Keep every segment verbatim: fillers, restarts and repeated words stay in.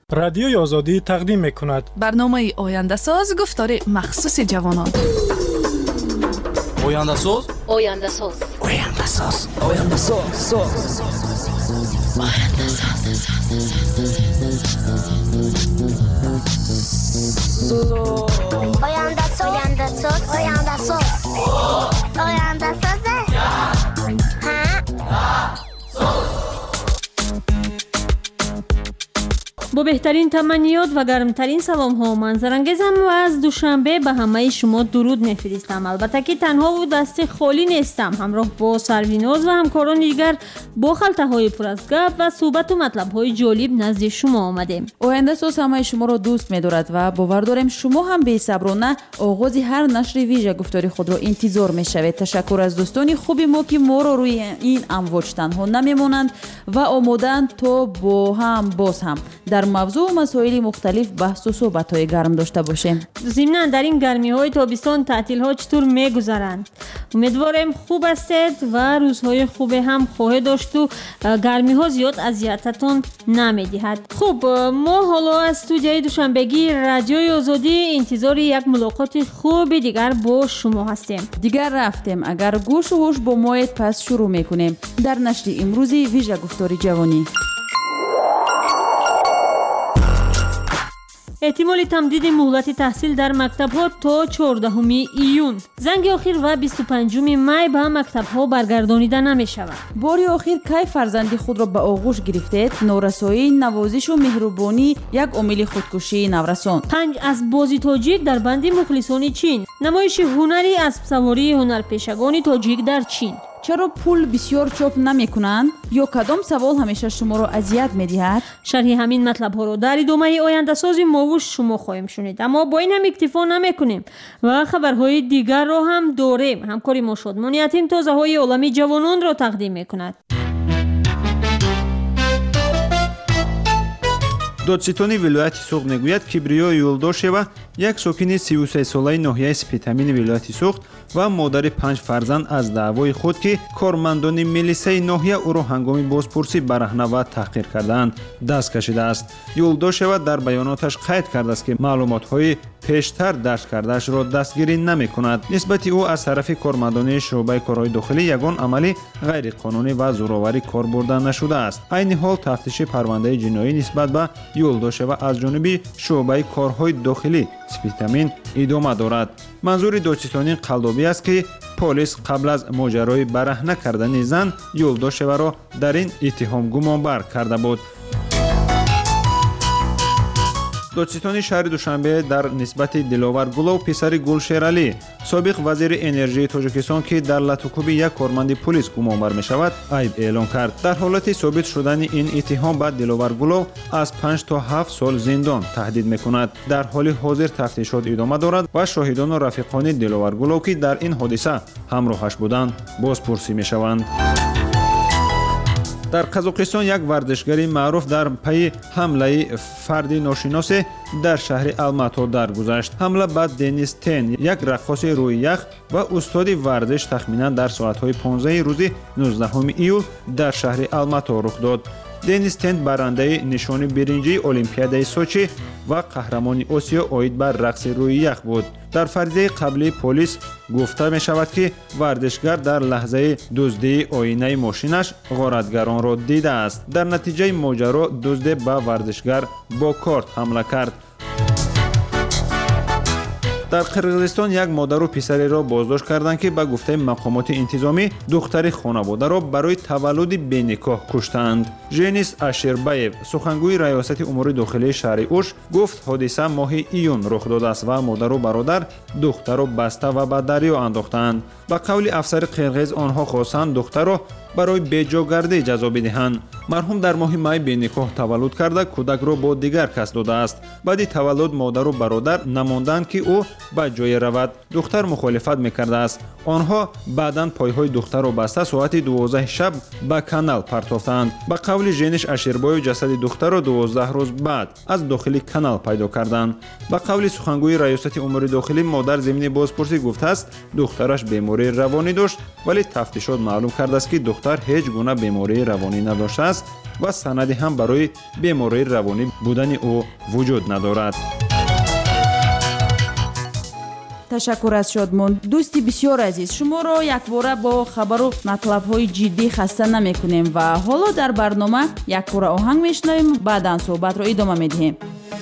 رادیوی آزادی تقدیم می‌کند برنامه آینده ساز گفتار مخصوص جوانان. آینده ساز آینده ساز آینده ساز آینده ساز آینده ساز آینده ساز آینده ساز آینده ساز آینده ساز با بهترین تمنیات و گرمترین سلام ها منظرانگیزم و از دوشنبه به همه شما درود میفرستم. البته که تنها و دست خالی نیستم، همراه با سرویناز و همکاران دیگر با خلطه های پر از گپ و صحبت و مطلب های جالب نزد شما آمدیم. آینده ساز همه شما را دوست می‌دارد و باور داریم شما هم بی‌صبرانه آغاز هر نشر ویژه گفتاری خود را انتظار می‌شوید. تشکر از دوستان خوبی ما که ما را روی این امواج تنها نمی‌مانند و آماده‌اند تا با هم باز هم در موضوع و مسائل مختلف بحث و صحبت‌های گرم داشته باشیم. ضمناً در این گرمی‌های تابستان تعطیل‌ها چطور می‌گذرند؟ امیدوارم خوب هستید و روزهای خوب هم خواهید داشت و گرمی‌ها زیاد اذیتتون نمی‌دهد. خب ما حالا از استودیوی دوشنبگی رادیوی آزادی انتظار یک ملاقات خوب دیگر با شما هستیم. دیگر رفتیم. اگر گوش و هوش با مایت پس شروع می‌کنیم در نشر امروزی ویژه گفتاری جوانی. احتمال تمدید مهلت تحصیل در مکتب‌ها تا چهاردهم ایون. زنگ آخر و بیست و پنجم می به مکتب‌ها برگردانیده نمی‌شود. باری آخر کی فرزندی خود را به آغوش گرفتید؟ نورسایی، نوازش و مهربانی یک عامل خودکشی نورسان. پنج از بازی تاجیک در بند مخلصان چین. نمایش هنری اسب سواری هنرپیشگان تاجیک در چین. چرا پول بسیار چاپ نمی کنند؟ یا کدام سوال همیشه شما را اذیت می دهد؟ شرح همین مطلب ها را در ادامه آینده سازی ما و شما خواهیم شنید. اما با این هم اکتفا نمی کنیم و خبرهای دیگر را هم داریم. همکاری ما شادمانیتین تازه های عالمی جوانان را تقدیم می کند. دادستانی ولایت سوخت میگوید کبریو یولداشева یک ساکن سی و سه ساله ناحیه سپیتامین ولایت سوخت و مادر پنج فرزند از دعوای خود که کارمندان میلیسای ناحیه او را هنگام بازپرسی برهنه و تحقیر کردند دست کشیده است. یولداشева در بیاناتش قید کرده است که معلومات‌های پیشتر درج کرده‌اش را دستگیری نمی‌کند. نسبت او از طرف کارمندان شعبه کارهای داخلی یگان عملی غیر قانونی و زورآوری کار برده نشده است. عین حال تفتیش پرونده جنایی نسبت به یولداشева از جانب شعبه کارهای داخلی سپیتامین ادامه دارد. منظور دادستانی قلدوبی است که پلیس قبل از ماجرای برهنه کردن زن یولداشева را در این اتهام گمانبر کرده بود. دادستانی شهر دوشنبه در نسبت دلاور گلو پسر گلشیرعلی سابق وزیر انرژی تاجیکستان که در لطوکوبی یک کارمند پلیس گمانبر می شود عیب اعلام کرد. در حالت ثابت شدن این اتهام به دلاور گلو از پنج تا هفت سال زندان تهدید می کند. در حال حاضر تفتیشات ادامه دارد و شاهدان و رفیقان دلاور گلو که در این حادثه همراهش بودند بازپرسی می شوند. در قزاقستان یک ورزشگری معروف در پی حمله فردی ناشناس در شهر الماتو درگذشت. حمله به دنیس تن، یک رقاص روی یخ و استاد ورزش تخمینا در ساعت‌های پانزده روز نوزدهم ایول در شهر الماتو رخ داد. دنیس تن برنده نشان برنجی المپیادای سوچی و قهرمان آسیا اوید بر رقص روی یخ بود. در فرضیه قبلی پلیس گفته می شود که ورزشگر در لحظه دزدی آینه ماشینش غارتگران را دیده است. در نتیجه ماجرا دزد به ورزشگر با کارت حمله کرد. در قرقیزستان یک مادر و پسری را بازداشت کردند که به گفته مقامات انتظامی دختر خانواده را برای تولد بینکاه کشتند. ژنیس اشربایف سخنگوی ریاست امور داخلی شهر اوش گفت حادثه ماه ایون رخ داده است و مادر و برادر دختر را بسته و به دریا انداختند. به قول افسر قرقیز آنها خواستند دختر را برای بیجاگردی جزا بدهند. مرحوم در ماه می بینکاه تولد کرده کودک را با دیگر کس داده است. بعد تولد مادر و برادر نماندند که او به جای رود. دختر مخالفت میکرده است. آنها بعداً پایهای دختر را بسته ساعت دوازده شب به کانال پرتافتند. به قول ژنیش اشربایف جسد دختر را دوازده روز بعد از داخل کانال پیدا کردند. به قول سخنگوی ریاست امور داخلی مادر ضمن بازپرسی گفته است دخترش بیماری روانی داشت ولی تفتیشات معلوم کرده است که دختر دختر هیچ گونه بیماری روانی نداشته است و سندی هم برای بیماری روانی بودن او وجود ندارد. تشکر از شادمان. دوستی بسیار عزیز، شما را یک باره با خبر و مطلب های جدی خسته نمی کنیم و حالا در برنامه یک باره آهنگ میشنویم، بعداً صحبت را ادامه میدهیم.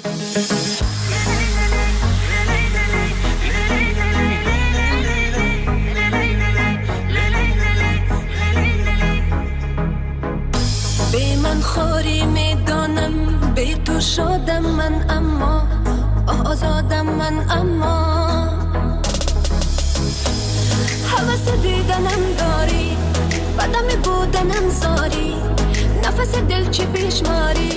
به من خوری میدانم، به تو شادم من، اما آزادم من، اما حوث دیدنم داری، بدم بودنم زاری، نفس دل چی پیش ماری.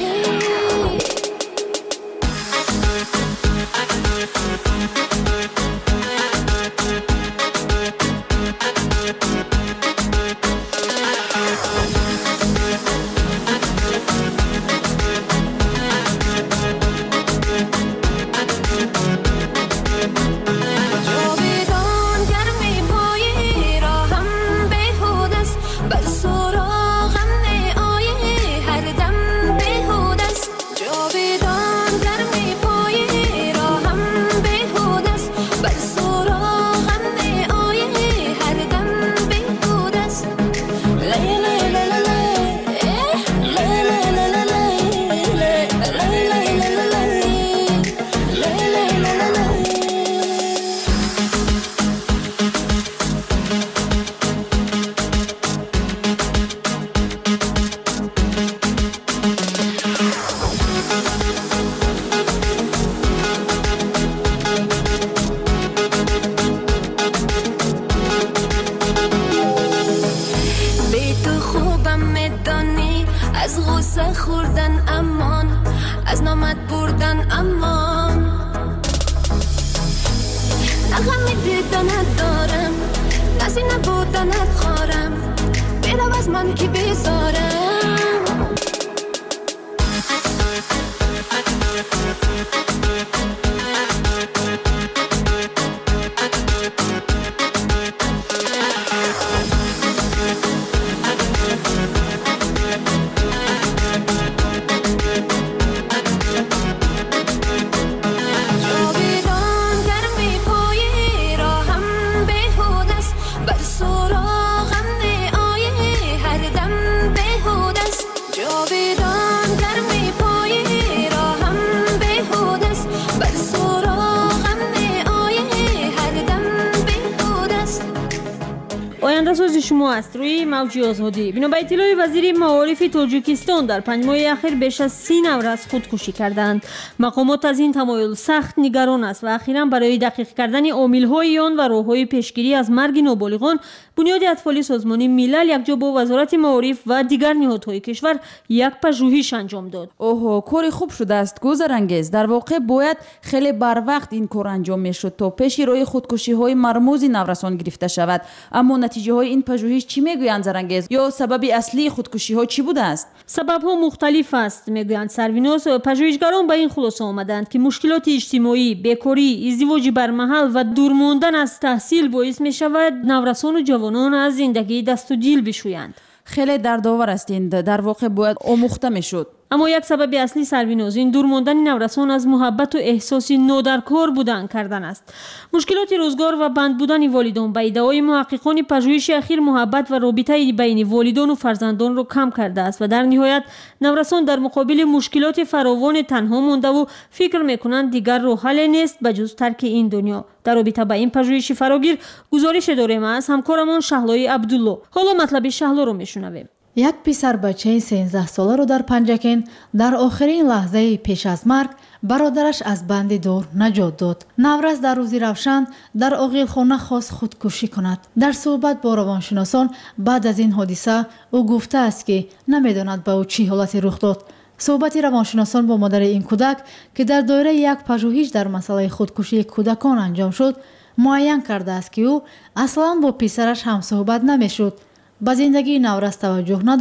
آینده‌ساز شما است روی موج آزادی. بنا به اطلاع وزیر معارف تاجیکستان در پنج ماه اخیر بیش از سی نفر از خودکشی کردند. مقامات از این تمایل سخت نگران است و اخیراً برای دقیق کردن عامل‌های آن و راه‌های پیشگیری از مرگ نابالغان، بنیاد اطفال سازمان ملل یکجا با وزارت معارف و دیگر نهادهای کشور یک پژوهش انجام داد. اوه، کار خوب شده است. گذرانگیز. در واقع باید خیلی بر وقت این کار انجام میشد تا پیش روی خودکشی‌های مرموز نورسان گرفته شود. اما نتیجه های این پژوهش چی میگویند زرنگیز؟ یا سبب اصلی خودکشی ها چی بوده است؟ سبب ها مختلف است میگویند سرویناس. پژوهشگران به این خلاصه آمدند که مشکلات اجتماعی، بیکاری، ازدواج برمحل و دور ماندن از تحصیل باعث می شود نورسان و جوانان از زندگی دست و دیل بشویند. خیلی دردآور است. این در واقع باید آموخته میشد. اما یک سبب اصلی سرویناز این دور ماندن نورسان از محبت و احساس نادرکار بودن کردن است. مشکلات روزگار و بند بودن والدان به ادعای محققان پژوهش اخیر محبت و رابطه بین والدان و فرزندان را کم کرده است و در نهایت نورسان در مقابل مشکلات فراوان تنها مانده و فکر میکنند دیگر راه حل نیست بجز ترک این دنیا. در رابطه با این پژوهش فراگیر گزارش داریم از همکارمان شهلای عبدالله. حالا مطلب شهلا رو میشنویم. یک پسر بچه سیزده ساله رو در پنجکین در آخرین لحظه پیش از مرگ برادرش از بند دور نجات داد. نورز در روزی روشن در آقیلخانه خواست خودکشی کند. در صحبت با روانشناسان بعد از این حادثه او گفته است که نمیداند به او چی حالتی رخ داد. صحبت روانشناسان با مادر این کودک که در دایره یک پژوهش در مسئله خودکشی کودکان انجام شد معین کرده است که او اصلا با پسرش هم صحبت نمیشد. به زندگی نورز توجه نداشت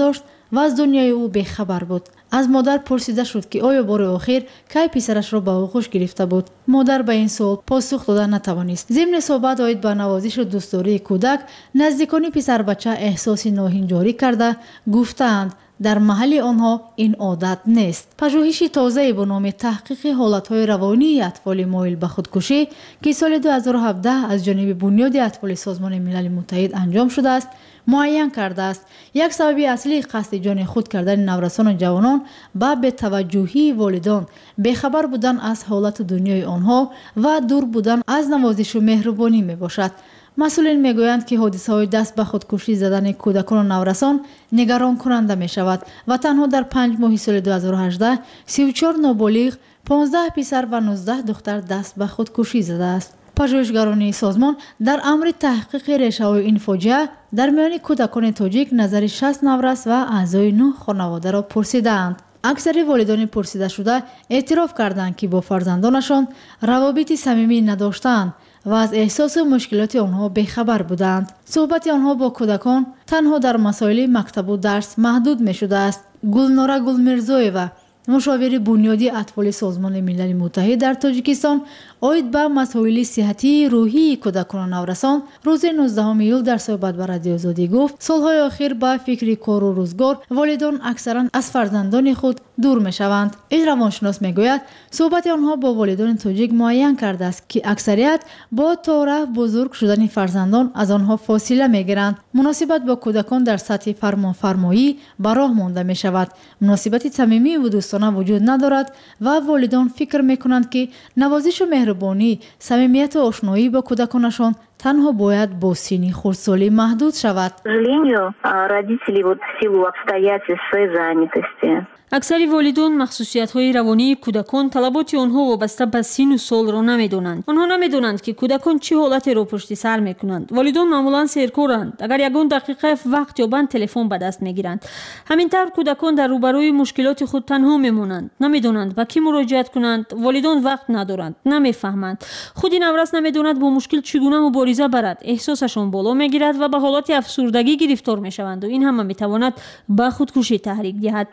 و از دنیای او بیخبر بود. از مادر پرسیده شد که آیا بار آخر کی پسرش را به آغوش گرفته بود. مادر به این سوال پاسخ دادن نتوانست. ضمن صحبت آید به نوازش و دوستداری کودک، نزدیکان پسر بچه احساس ناهنجاری کرده گفتند در محل آنها این عادت نیست. پژوهش تازه با نام تحقیق حالتهای روانی اطفال مایل به خودکشی که سال دو هزار و هفده از جانب بنیاد اطفال سازمان ملل متحد انجام شده است معین کرده است یک سبب اصلی قصد جان خود کردن نورسان و جوانان با بی‌توجهی والدان، بیخبر بودن از حالت دنیای آنها و دور بودن از نوازش و مهربانی می باشد. مسئولین میگویند که حادثه های دست به خودکشی زدن کودکان و نورسان نگران کننده می شود و تنها در پنج ماه سال دو هزار و هجده سی و چهار نابالغ، پانزده پسر و نوزده دختر دست به خودکشی زده است. پژوهشگران سازمان در امر تحقیق ریشه‌های این فاجعه در میان کودکان تاجیک نظر شصت نورس و اعضای نه خانواده را پرسیدند. اکثر والدان پرسیده شده اعتراف کردند که با فرزندانشان روابط صمیمی نداشتند و از احساس و مشکلات آنها بیخبر بودند. صحبت آنها با کودکان تنها در مسائل مکتب و درس محدود می شده است. گلناره گلمیرزایوا، مشاور بنیادی اطفال سازمان ملل متحد در تاجیکستان، آید به مسائل صحتی روحی کودکان و نورسان روز نوزدهم ایول در صحبت با رادیو آزادی گفت سالهای اخیر با فکر کار و روزگار والدان اکثرا از فرزندان خود دور می شوند. این روانشناس می گوید صحبت آنها با والدان تاجیک معین کرده است که اکثریت با طور بزرگ شدن فرزندان از آنها فاصله می گیرند. مناسبت با کودکان در سطح فرمان فرمایی به راه مانده می شود. مناسبت صمیمی و دوستانه وجود ندارد و والدان فکر می کنند که نوازش و مهربانی، صمیمیت و آشنایی با کودکانشان تنها باید با سن خردسالی محدود شود. اکثر والدان مخصوصیت‌های روانی کودکان طلبات آنها وابسته به سن و سال را نمی‌دانند. آنها نمی‌دانند که کودکان چه حالتی را پشت سر می‌کنند. والدان معمولاً سرکارند. اگر یگان دقیقه وقت یابند تلفن به دست می‌گیرند. همینطور کودکان در روبروی مشکلات خود تنها می‌مانند. نمی‌دانند به کی مراجعت کنند. والدان وقت ندارند. نمی‌فهمند. خود نورس نمی‌داند با مشکل چگونه مبارزه برد. احساسشان بالا می‌گیرد و به حالت افسردگی گرفتار می‌شوند و این هم می‌تواند به خودکشی تحریک دهد.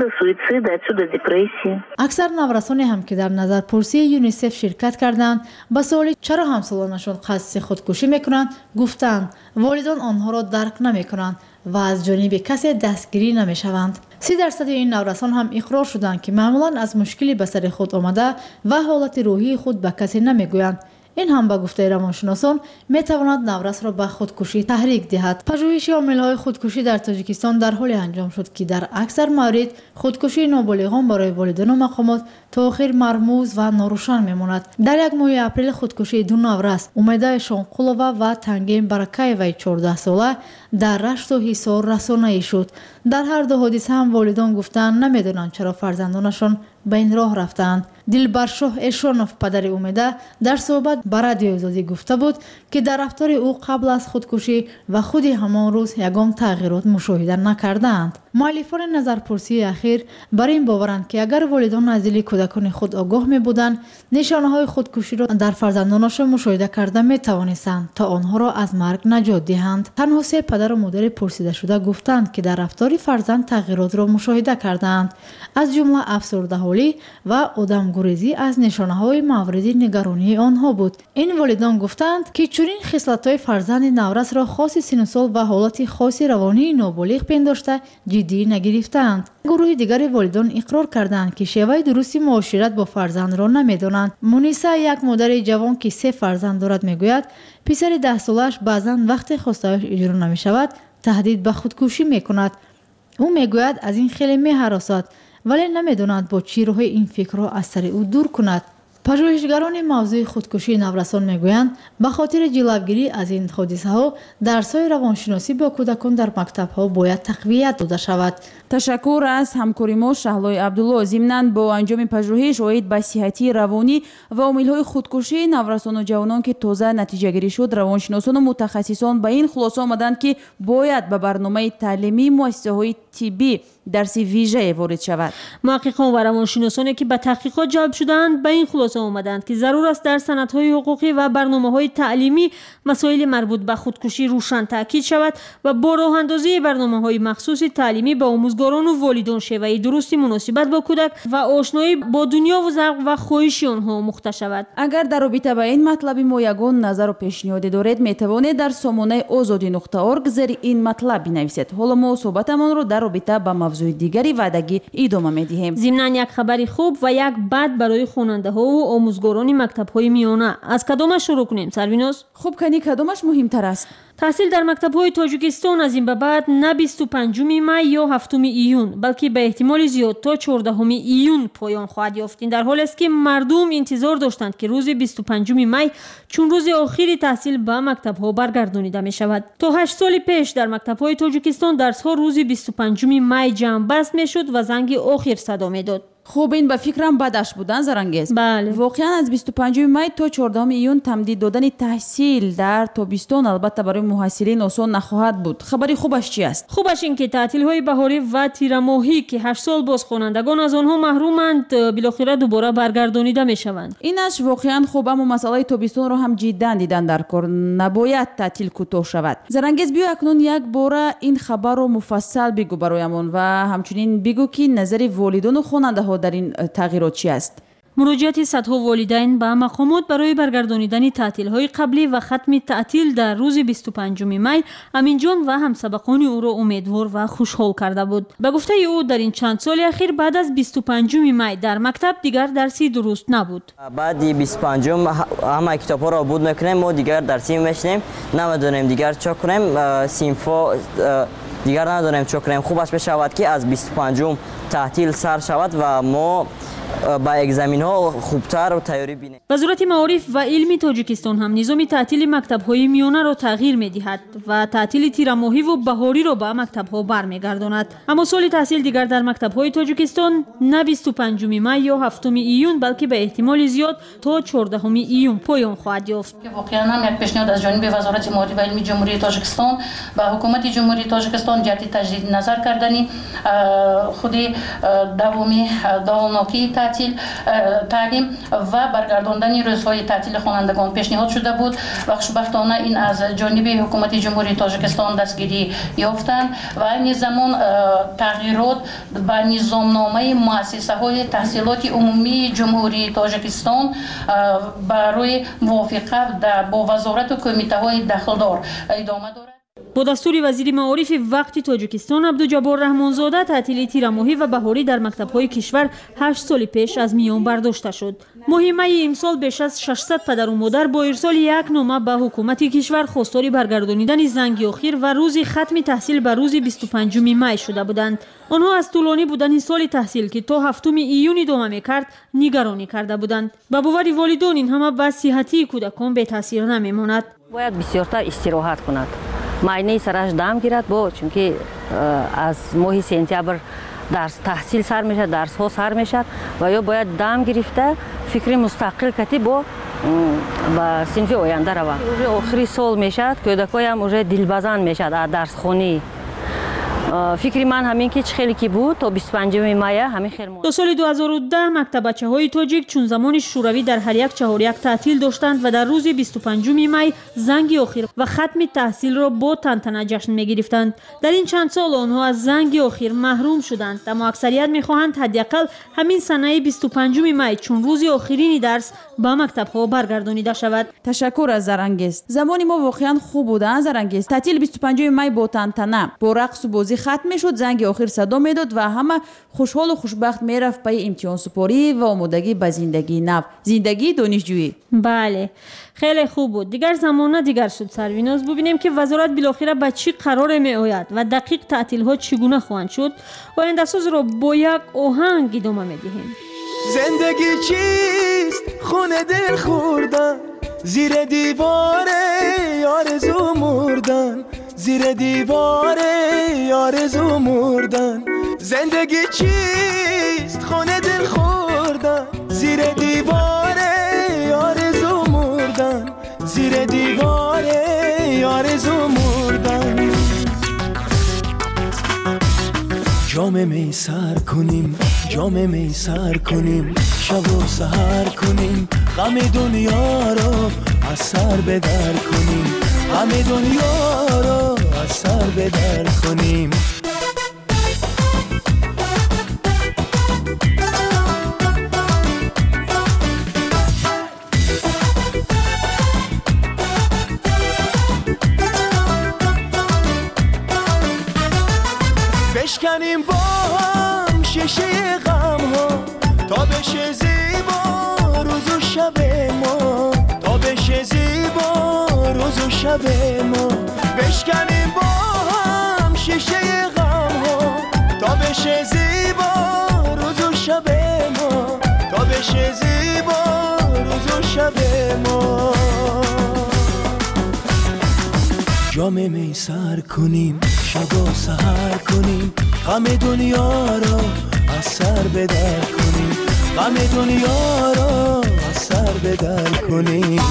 اکثر نورسانی هم که در نظرپرسی یونیسف شرکت کردند با سوال چرا همسالانشان قصد خودکشی میکنند گفتند والدان آنها را درک نمیکنند و از جانب کسی دستگیری نمیشوند. سی درصد این نورسان هم اقرار شدند که معمولا از مشکلی به سر خود آمده و حالت روحی خود به کسی نمیگویند. این هم به گفته روانشناسان می تواند نورس را به خودکشی تحریک دهد. پژوهش عامل‌های خودکشی در تاجیکستان در حال انجام شد که در اکثر موارد خودکشی نابالغان برای والدین و مقامات تا آخر مرموز و ناروشن میماند. در یک ماه اپریل خودکشی دو نورس امیده شانقولووا و تنگیم برکایوی چهارده ساله در رشت و حصار رسانه‌ای شد. در هر دو حادثه هم والدان گفتند نمیدونند چرا فرزندانشان به این راه رفتند. دلبرشاه اشونوف پدر امیده در صحبت با رادیو آزادی گفته بود که در رفتار او قبل از خودکشی و خود همان روز یگان تغییرات مشاهده نکردند. مؤلفان نظرپرسی اخیر بر این باورند که اگر والدان از دل کودکان خود آگاه می بودند نشانه‌های خودکشی را در فرزندانشان مشاهده کرده می توانستند تا آنها را از مرگ نجات دهند. تنها سه پدر و مادر پرسیده شده گفتند که در رفتار فرزند تغییرات را مشاهده کردند، از جمله افسردگی و آدمگریزی از نشانه‌های مورد نگرانی آنها بود. این والدان گفتند که چنین خصلت‌های فرزند نورس را خاص سن و سال و حالت خاص روانی نابالغ پنداشته جدی نگرفتند. گروه دیگر والدان اقرار کردند که شیوه درستی معاشرت با فرزند را نمی‌دانند. مونیسا یک مادر جوان که سه فرزند دارد میگوید پسر ده سالش بعضاً وقت خواسته‌اش اجرا نمی‌شود تهدید به خودکشی می‌کند. او میگوید از این خیلی می‌هراسد ولی نمی‌داند با چی راه این فکر را از سر او دور کند. پژوهشگران موضوع خودکشی نورسان میگویند به خاطر جلوگیری از این حادثه ها درس‌های روانشناسی با کودکان در مکتب‌ها باید تقویت داده شود. تشکر از همکاری ما شهلای عبدالله. ضمناً با انجام پژوهش اوید به صحتی روانی و عامل‌های خودکشی نورسان و جوانان که تازه نتیجه گیری شد روانشناسان و متخصصان به این خلاصه آمدند که باید به برنامه تعلیمی مؤسسه‌های طبی درسی ویژه وارد شود. محققان و روانشناسانی که به تحقیقات جلب شدند به این خلاصه آمدند که ضرور است در سندهای حقوقی و برنامه‌های تعلیمی مسائل مربوط به خودکشی روشن تاکید شود و با راه اندازی برنامه‌های مخصوص تعلیمی به آموزگاران و والدان شیوه درستی مناسبت با کودک و آشنایی با دنیا و ذوق و خواهش آنها مختص شود. اگر در رابطه با این مطلب ما یگان نظر و پیشنهاد دارید میتوانید در سامانه آزادی نقطه اورگ زیر این مطلب بنویسید. حالا ما صحبتمان را در رابطه با موضوع دیگری وعدگی ادامه میدهیم. ضمناً یک خبری خوب و یک بد برای خواننده ها و آموزگاران مکتب های میانه. از کدامش شروع کنیم سرویناز؟ خوب کنی کدامش مهمتر است؟ تحصیل در مکتب های تاجیکستان از این به بعد نه بیست و پنجم می یا هفتم ایون بلکه به احتمال زیاد تا چهاردهم ایون پایان خواهد یافت. این در حالی است که مردم انتظار داشتند که روز بیست و پنجم می چون روز آخری تحصیل به مکتب ها برگردانیده می شود. تا هشت سال پیش در مکتب های تاجیکستان درس ها روز بیست و پنجم می جمع بست می شد و زنگ آخر صدا می داد. خوب این به فکرم بدش بودن زرانگیز. بله. واقعا از بیست و پنجم می تا چهاردهم ایون تمدید دادن تحصیل در تابستان البته برای محصلین آسان نخواهد بود. خبری خوبش چی است؟ خوبش این که تعطیل های بهاری و تیر ماهی که هشت سال باز خوانندگان از آنها محرومند بالاخره دوباره برگردانیده می شوند. اینش واقعا خوب، اما مسئله تابستان را هم جدا دیدن در کار. نباید تعطیل کوتاه شود. زرانگیز بیا اکنون یک بار این خبر رو مفصل بگو برایمون و همچنین بگو که نظر والدان و خواننده ها در این تغییرات چی است؟ مراجعت صدها والدین به مقامات برای برگردانیدن تعطیل‌های قبلی و ختم تعطیل در روز بیست و پنجم می امین جان و همسبقان او را امیدوار و خوشحال کرده بود. به گفته او در این چند سال اخیر بعد از بیست و پنجم می در مکتب دیگر درسی درست نبود. بعد بیست و پنجم همه کتاب‌ها را بود می‌کنیم، ما دیگر درسی می‌شنیم، نمی‌دونیم دیگر چه کنیم، صنفا دیگر نداریم چه کنیم. خوب است بشود که از بیست و پنجم تعطیل سر شود و ما با اگزمین ها خوبتر و تیاری بینیم. وزارت معارف و علم تاجیکستان هم نظام تعطیل مکتب های میانه را تغییر می‌دهد و تعطیل تیر ماهی و بهاری را به مکتب ها برمیگرداند. اما سال تحصیل دیگر در مکتب های تاجیکستان نه بیست و پنجم می یا هفتم ایون بلکه به احتمال زیاد تا چهاردهم ایون پایان خواهد یافت. واقعا هم یک پیشنهاد از جانب وزارت معارف و علم جمهوری تاجیکستان و حکومت جمهوری تاجیکستان جهت تجدید نظر کردنی خود دوامی دامناکی تعطیل تعلیم و برگرداندن روزهای تعطیل خوانندگان پیشنهاد شده بود و خوشبختانه این از جانب حکومت جمهوری تاجیکستان دستگیری یافتند و این زمان تغییرات به نظامنامه مؤسسه های تحصیلات عمومی جمهوری تاجیکستان برای موافقت با وزارت و کمیته های دخلدار ادامه دارد. با دستور وزیر معارف وقت تاجیکستان عبدالجبار رحمانزاده تعطیل تیر ماهی و بهاری در مکتب‌های کشور هشت سال پیش از میان برداشته شد. ماه می امسال بیش از ششصد پدر و مادر با ارسال یک نامه به حکومت کشور خواستار برگردانیدن زنگ آخر و روز ختم تحصیل به روز بیست و پنجم می شده بودند. آنها از طولانی بودن سال تحصیل که تا هفتم ایون ادامه می‌کرد نگرانی کرده بودند. به باور والدان این همه به صحتی کودکان به تاثیر نمی‌ماند. باید بسیارتر استراحت کند. معاینه سرش دم گیرد با چون که از ماه سپتامبر درس تحصیل سر میشه، درس ها سر میشه و یا باید دم گرفته فکر مستقل کتی با با صنف آینده رو. آخری سال میشه کودکای هم уже دلبزن میشه از درس خونی. فکری من همین که خیلی کی بود تا بیست و پنجم می همین خیلی دو سال دو هزار و ده مکتب بچه‌های تاجیک چون زمان شوروی در هر یک چهار یک تعطیل داشتند و در روز بیست و پنجم می زنگ آخر و ختم تحصیل را با تنتنه جشن می‌گرفتند. در این چند سال آنها از زنگ آخر محروم شدند، اما اکثریت می‌خواهند حداقل همین سنه بیست و پنجم می چون روز آخرین درس با مکتب‌ها برگردانیده شود. تشکر از زرانگیز. زمانی ما واقعا خوب بود زرانگیز. تعطیل بیست و پنجم می با تنتنه با رقص و بازی ختم میشد، زنگ آخر صدا میداد و همه خوشحال و خوشبخت میرفت پای امتحان سپاری و آمادگی به زندگی نو، زندگی دانشجویی. بله خیلی خوب بود. دیگر زمانه دیگر شد سرویناز. ببینیم که وزارت بالاخره به چی قرار می آید و دقیق تعطیل ها چگونه خواهند شد. آینده ساز را با یک آهنگ ادامه میدهیم. زندگی چیست خونه دل خوردن، زیر دیوار آرزو مردن، زیر دیوار آرزو مردن. زندگی چیست خونه دل خوردن، زیر دیوار آرزو مردن، زیر دیوار آرزو مردن. جام می سر کنیم جام می سر کنیم شب و سحر کنیم غم دنیا رو از سر به در کنیم غم دنیا رو از سر به در کنیم بشکنیم با هم شیشه غم ها تا بشه زیبا روز و شب ما تا بشه زیبا روز و شب ما بشکنیم با هم شیشه غم ها تا بشه زیبا روز و شب ما تا بشه زیبا روز و شب ما جام می سر کنیم شب و سحر کنیم غم دنیا رو از سر به در کنیم غم دنیا رو از سر به در کنیم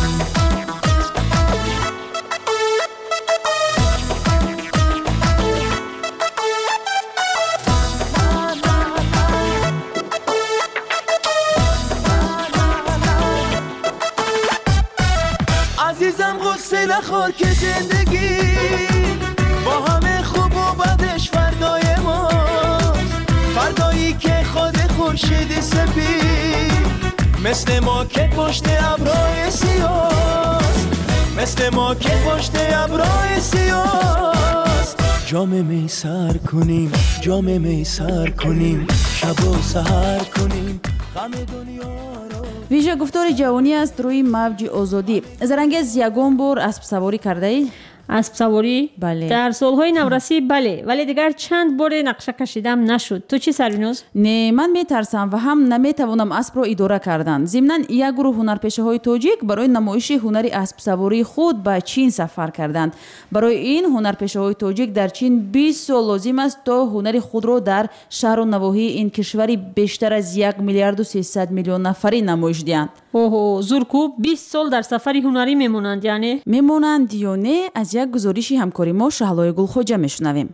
عزیزم غصه نخور که زندگی با همه خوب و بدش فردای ماست فردایی که خود خورشید سپید مثل ما که پشت ابرهای سیاست مثل ما که پشت ابرهای سیاست جام می سر کنیم جام می سر کنیم شب و سحر کنیم غم دنیا رو ویژه گفتار جوانی است روی موج آزادی. زرنگز یگان بار اسب سواری کرده ای؟ اسب سواری؟ بله. در سالهای نورسی بله، ولی دیگر چند بار نقشه کشیدم نشد. تو چی سرینوز؟ نه، من میترسم و هم نمیتوانم اسب را اداره کردن. ضمناً یک گروه هنرپیشه های تاجیک برای نمایش هنری اسب سواری خود به چین سفر کردند. برای این هنرپیشه های تاجیک در چین بیست سال لازم است تا هنر خود را در شهر و نواحی این کشوری بیشتر از یک میلیارد و سیصد میلیون نفری نمایش دهند. اوه، زورکو بیست سال در سفری هنری میمونند یعنی؟ میمونند یا نه؟ از یک گزارشی همکاری ما شهلای گلخوجه میشنویم.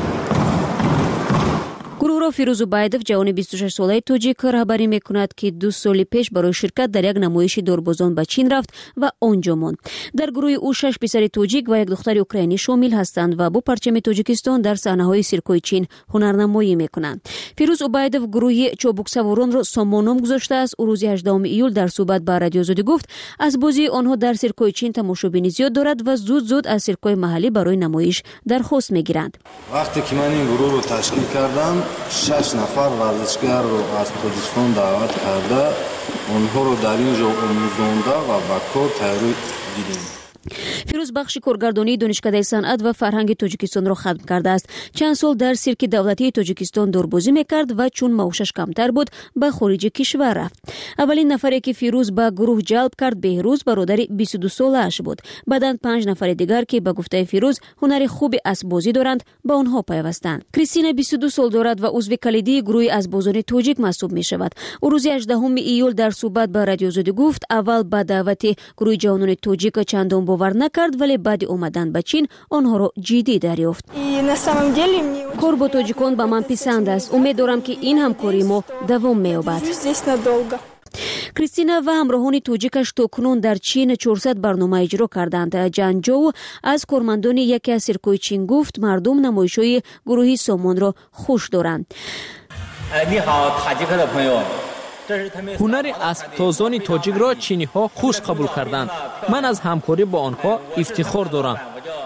گروه فیروز عبیدов جوان بیست و شش ساله تاجیک رهبری میکند که دو سال پیش برای شرکت در یک نمایش دوربازان به چین رفت و آنجا ماند. در گروه او شش پسر تاجیک و یک دختر اوکراینی شامل هستند و با پرچم تاجیکستان در صحنه‌های سیرکوی چین هنرنمایی میکنند. فیروز عبیدов گروه چابک سواران را سامانام گذاشته است. او روز هجدهم ایول در صحبت با رادیو آزادی گفت از بازی آنها در سیرکوی چین تماشابینی زیاد دارد و زود زود از سیرکوی محلی برای نمایش درخواست میگیرند. وقتی که من این گروه رو تشکیل کردم شش نفر ورزشگر رو از تاجیکستان دعوت کرده اونها رو در اینجا آموزانده و با کار تیاری دیدیم. فیروز بخش کارگردانی دانشکده صنعت و فرهنگ تاجیکستان را ختم کرده است. چند سال در سیرک دولتی تاجیکستان دوربازی میکرد و چون معاشش کمتر بود به خارج کشور رفت. اولین نفری که فیروز به گروه جلب کرد بهروز برادر بیست و دو ساله‌اش بود. بعداً پنج نفر دیگر که به گفته فیروز هنر خوب اسب بازی دارند با آنها پیوستند. کریستینا بیست و دو سال دارد و عضو کلیدی گروه اسبازان تاجیک محسوب میشود. او روز هجدهم ایول در صحبت با رادیو آزادی گفت اول با دعوت گروه جوانان تاجیک چندان باور نکرد ولی بعد اومدن به چین آنها را جدی دریافت. کار با تاجیکان به من پسند است. امید دارم که این همکاری ما دوام می‌یابد. کریستینا و همراهان تاجیکش تاکنون در چین چهارصد برنامه اجرا کردند. جانجو از کارمندان یکی از سیرکوی چین گفت مردم نمایش‌های گروهی سامان را خوش دارند. هنر اسبتازان تاجیک را چینی ها خوش قبول کردند. من از همکاری با آنها افتخار دارم.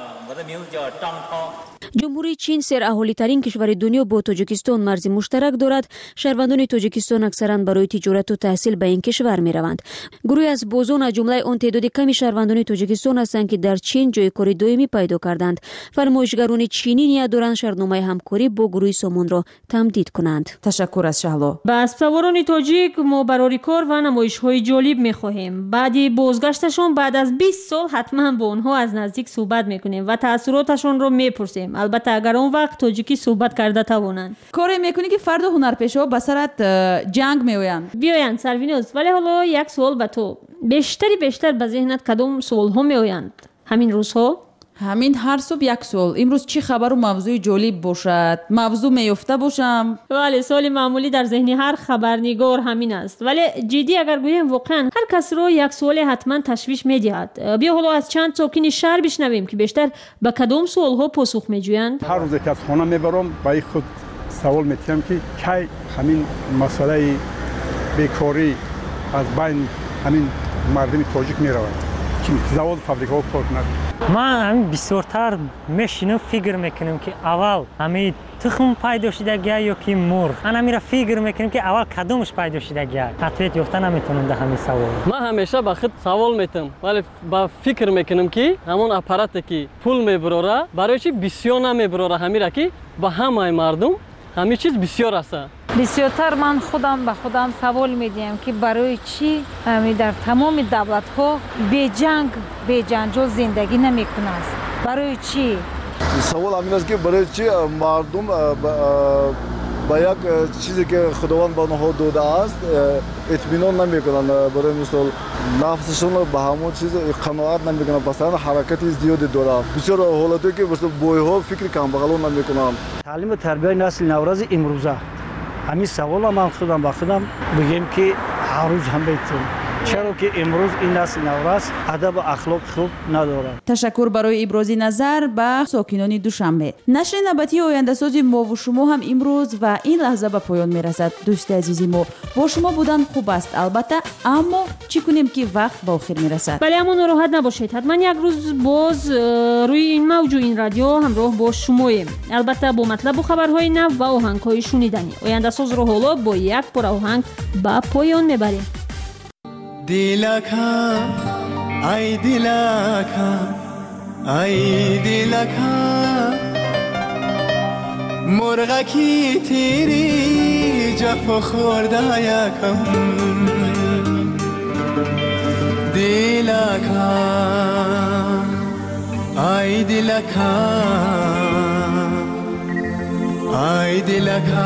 جمهوری چین سر اهالی ترین کشور دنیا با تاجیکستان مرز مشترک دارد. شهروندان تاجیکستان اکثرا برای تجارت و تحصیل به این کشور می روند. گروهی از بازان از جمله آن تعداد کمی شهروندان تاجیکستان هستند که در چین جای کاری دائمی پیدا کردند. فرمایشگران چینی نیت دارند شرطنامه همکاری با گروه سامان را تمدید کنند. تشکر از شهلا. با اسبسواران تاجیک ما برای کار و نمایش‌های جالب می‌خواهیم. بعد بازگشتشان بعد از بیست سال حتما با آنها از نزدیک صحبت می‌کنیم و تأثیراتشان را می‌پرسیم. البته اگر اون وقت تاجیکی صحبت کرده توانند. کاری میکنی که فرد هنرپیشه به سرت جنگ میآیند. بیایند سروینوز. ولی حالا یک سوال به تو. بیشتری بیشتر به ذهنت کدام سوال‌ها میآیند همین روزها؟ همین هر صبح یک سوال امروز چی خبر و موضوع جالب باشد موضوع میفته باشم. ولی سوال معمولی در ذهن هر خبرنگار همین است، ولی جدی اگر گویم واقعا هر کس رو یک سوال حتما تشویش میدهد. بیا حالا از چند ساکن شهر بشنویم که بیشتر به کدام سوال ها پاسخ میجویند. هر روز که از خانه میبرم با خود سوال میکنم که کی همین مسئله بیکاری از بین همین مردم تاجیک میرود که زوال فابریکه ها کار کنند. من همین بسیارتر میشینم فکر میکنم که اول همین تخم پیدا شدگی یا که مرغ. من همین را فکر میکنم که اول کدومش پیدا شدگی. قطعیت یافته نمیتونم در همین سوال. من همیشه با خود سوال میتونم ولی با فکر میکنم که همون اپاراتی که پول میبره برای چی بسیار نمیبره همین را که با همه مردم همین چیز بسیار است. بسیارتر من خودم به خودم سوال میدیم که برای چی همی در تمام دولت ها بی جنگ بی جنجال زندگی نمیکنند؟ برای چی؟ سوال همین است که برای چی مردم با یک چیزی که خداوند به آنها داده است اطمینان نمیکنند. برای مثال نفسشون به همون چیز قناعت نمیکنند، مثلا حرکت زیادی دارند. بسیار حالتی که مثلا بویها فکر کمبغلان نمیکنند. تعلیم و تربیت نسل نوروز امروزه همین سوال من خودم با خودم بگیم که هر روز هم بیتون چرا که امروز این نسل نوروز ادب و اخلاق خوب ندارد. تشکر برای ابراز نظر به ساکنان دوشنبه. نشر نباتی آینده سازی ما و شما هم امروز و این لحظه به پایان میرسد. دوست عزیزی ما با شما بودن خوب است البته، اما چی کنیم که وقت به آخر میرسد. ولی اما ناراحت نباشید، حتما یک روز باز روی این موج و این رادیو همراه با شماییم، البته با مطلب و خبرهای نو و آهنگ‌های شنیدنی. آینده ساز رو حالا با یک پر آهنگ به پایان میبریم. दिलका आई दिलका आई दिलका مرغ کی تیری جف خورده یکم दिलका आई दिलका आई दिलका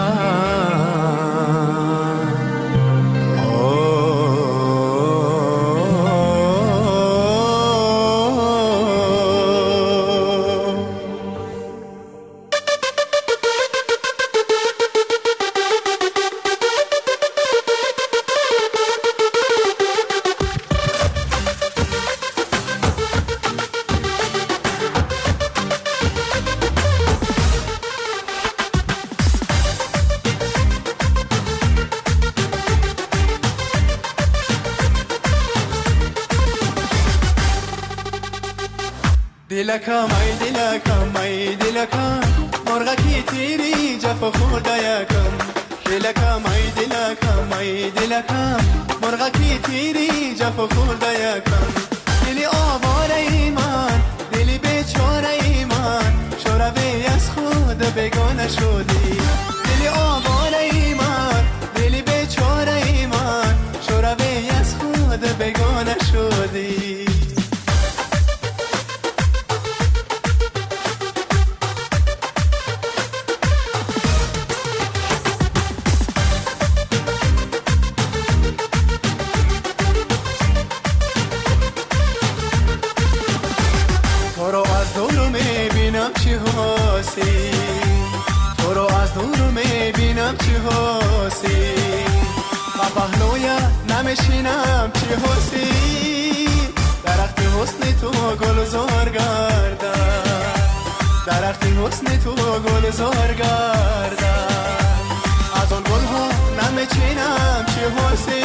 दिलका माई दिलका माई दिलका مرغ کی تیری جف خورده یکم दिलका माई दिलका माई दिलका مرغ کی تیری جف خورده یکم دلی آواره ای من دلی بیچاره ای من شوروی از خود بگانه شدی دلی آواره ای من دلی بیچاره ای من شوروی از خود بگانه شدی چی هستی تو رو از دور میبینم چی هستی با پهلوی نمیشینم چی هستی درخت حسن تو گلزار گردن درخت حسن تو گلزار گردن از اون گلها نمیچینم چی هستی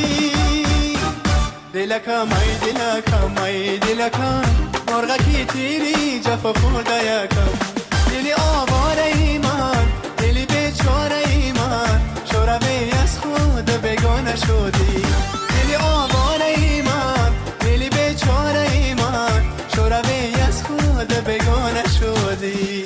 दिलका माई दिलका माई दिलका مرغ کی تیری جف خورده یکم دلی آواره ای من دلی بیچاره ای من شوروی از خود بگانه شدی دلی آواره ای من دلی بیچاره ای من شوروی از خود بگانه شدی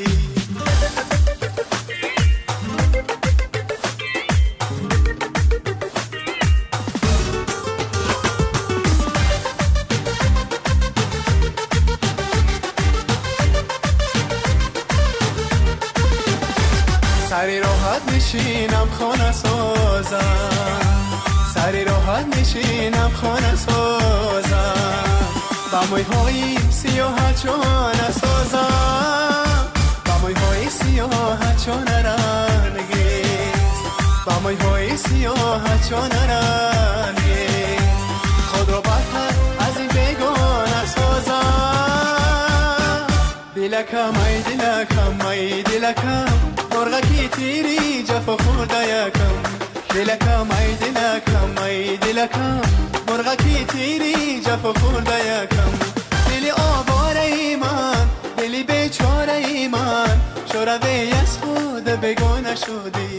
سری راحت میشینم خانه سازم سری راحت میشینم خانه سازم با موی های سیاه چون چون رنگیست با موهای سیاه چون رنگیست خدا بطر از این بیگانه سازم دلکم ای دلکم ای دلکم مرغکی تیری جفا خورده یکم دلکم ای دلکم ای دلکم مرغکی تیری جفا خورده یکم دلی آواره ای من دلی بیچاره ای من شوروی از خود بگانه شدی